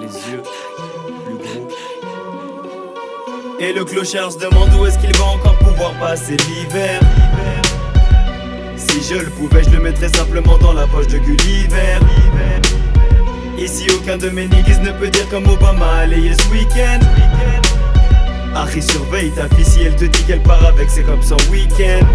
les yeux plus gros. Et le clochard se demande où est-ce qu'il va encore pouvoir passer l'hiver. Si je le pouvais, je le mettrais simplement dans la poche de Gulliver. Ici aucun de mes niggas ne peut dire comme Obama, allez ce week-end. Harry surveille ta fille, si elle te dit qu'elle part avec, c'est comme son week-end.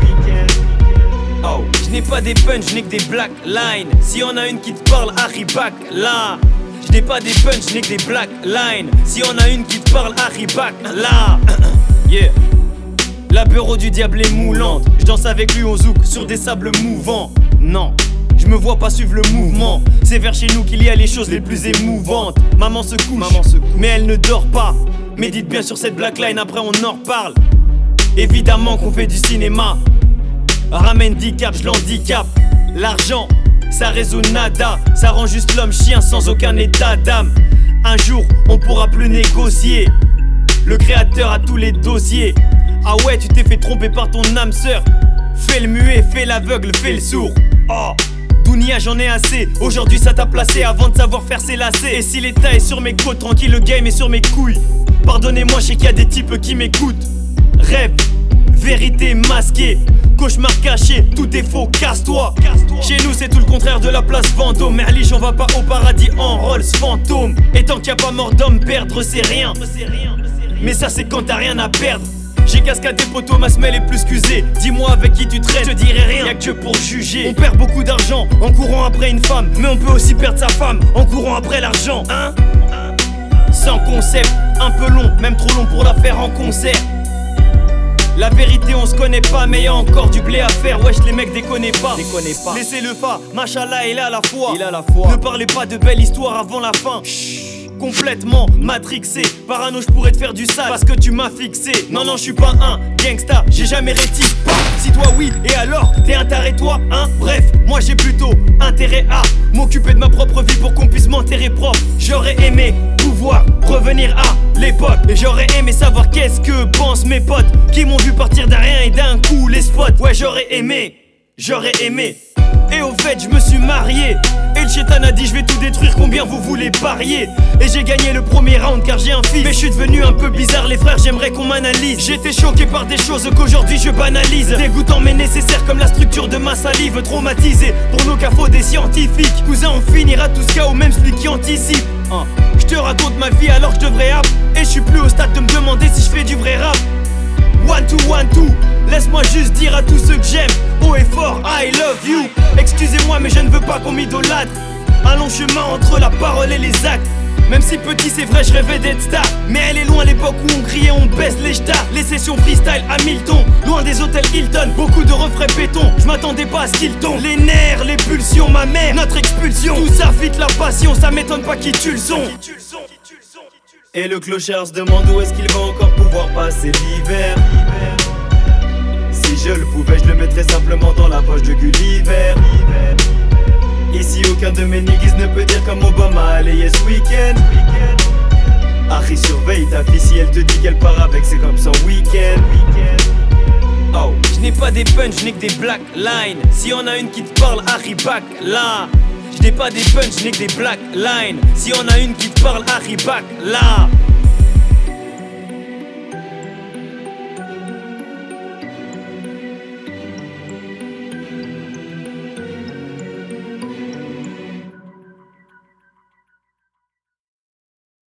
Oh. Je n'ai pas des punch, je n'ai que des black lines. Si y'en a une qui te parle, Harry back là. Je n'ai pas des punch, je n'ai que des black lines. Si y'en a une qui te parle, Harry back là. Yeah. La bureau du diable est moulante. Je danse avec lui, on zouk sur des sables mouvants. Non, je me vois pas suivre le mouvement. C'est vers chez nous qu'il y a les choses les plus émouvantes. Maman se couche, mais elle ne dort pas. Médite bien sur cette black line, après on en reparle. Évidemment qu'on fait du cinéma. Ramène 10 caps, je l'handicap. L'argent, ça résout nada. Ça rend juste l'homme chien sans aucun état d'âme. Un jour, on pourra plus négocier. Le créateur a tous les dossiers. Ah ouais, tu t'es fait tromper par ton âme sœur. Fais le muet, fais l'aveugle, fais le sourd. Oh, Dounia, j'en ai assez. Aujourd'hui ça t'a placé avant de savoir faire ses lacets. Et si l'état est sur mes côtes, tranquille, le game est sur mes couilles. Pardonnez-moi, je sais qu'il y a des types qui m'écoutent. Rêve, vérité masquée, cauchemar caché, tout est faux, casse-toi. Chez nous c'est tout le contraire de la place Vendôme. Merliche, on va pas au paradis en Rolls fantôme. Et tant qu'il y a pas mort d'homme, perdre c'est rien. Mais ça c'est quand t'as rien à perdre. J'ai cascadé poteau, ma semelle est plus qu'usée. Dis-moi avec qui tu traînes, je te dirai rien, y'a que Dieu pour juger. On perd beaucoup d'argent en courant après une femme, mais on peut aussi perdre sa femme en courant après l'argent, hein. Sans concept, un peu long, même trop long pour la faire en concert. La vérité on se connaît pas, mais y'a encore du blé à faire. Wesh les mecs déconnez pas. Laissez le fa, machallah il a la foi. Ne parlez pas de belle histoire avant la fin. Complètement matrixé, parano, je pourrais te faire du sale parce que tu m'as fixé. Non, je suis pas un gangsta, j'ai jamais réti. Si toi oui, et alors, t'es un taré toi, hein. Bref, moi j'ai plutôt intérêt à m'occuper de ma propre vie pour qu'on puisse m'enterrer propre. J'aurais aimé pouvoir revenir à l'époque. Et j'aurais aimé savoir qu'est-ce que pensent mes potes qui m'ont vu partir d'un rien et d'un coup les spots. Ouais, j'aurais aimé. Et au fait je me suis marié. Et le chétan a dit je vais tout détruire, combien vous voulez parier. Et j'ai gagné le premier round car j'ai un fils. Mais je suis devenu un peu bizarre les frères, j'aimerais qu'on m'analyse. J'étais choqué par des choses qu'aujourd'hui je banalise. Dégoûtant mais nécessaire comme la structure de ma salive. Traumatisé pour nos cafots des scientifiques. Cousin on finira tous KO même celui qui anticipe. Je te raconte ma vie alors que je devrais rap. Et je suis plus au stade de me demander si je fais du vrai rap. 1-2-1-2, laisse-moi juste dire à tous ceux que j'aime haut et fort, I love you. Excusez-moi mais je ne veux pas qu'on m'idolâtre. Un long chemin entre la parole et les actes. Même si petit c'est vrai je rêvais d'être star. Mais elle est loin l'époque où on criait on baisse les stars. Les sessions freestyle à Milton, loin des hôtels Hilton. Beaucoup de refrains béton, je m'attendais pas à ce qu'ils tombent. Les nerfs, les pulsions, ma mère, notre expulsion. Tout ça fit la passion, ça m'étonne pas qui tue le son. Et le clochard se demande où est-ce qu'il va encore pouvoir passer l'hiver. Si je le pouvais, je le mettrais simplement dans la poche de Gulliver. Ici aucun de mes niggas ne peut dire comme Obama, allez ce week-end. Harry surveille ta fille, si elle te dit qu'elle part avec, c'est comme son week-end. Oh. Je n'ai pas des punch, je n'ai que des black lines. Si y'en a une qui te parle, Harry back là. Je n'ai pas des punch, je n'ai que des black lines. Si y'en a une qui te parle, Harry back là.